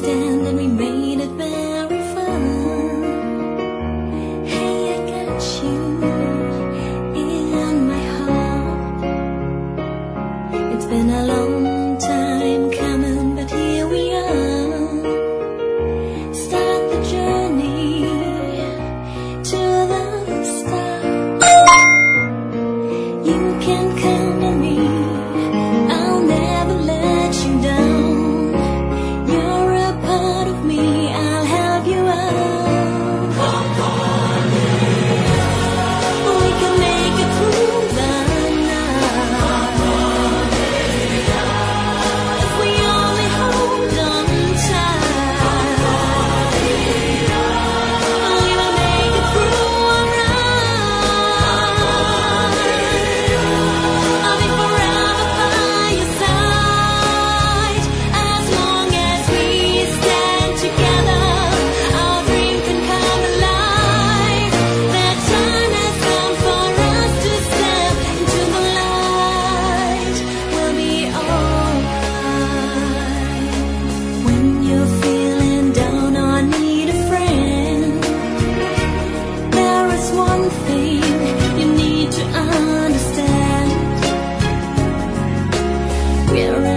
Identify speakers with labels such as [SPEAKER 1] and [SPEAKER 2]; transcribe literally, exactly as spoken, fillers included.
[SPEAKER 1] understand, and we made it very fun. Hey, I got you in my heart. It's been a long time coming, but here we are. Start the journey to the start. You can count on me, I'll never let you down. You're a part of me, I'll help you out. We can make it through the night if we only hold on tight. We will make it through alright. I'll be forever by your side. As long as we stand together, our dream can come alive. That time has come for us to step into the light. We'll be alright. When you're feeling down or need a friend, there is one thing you need to understand. We're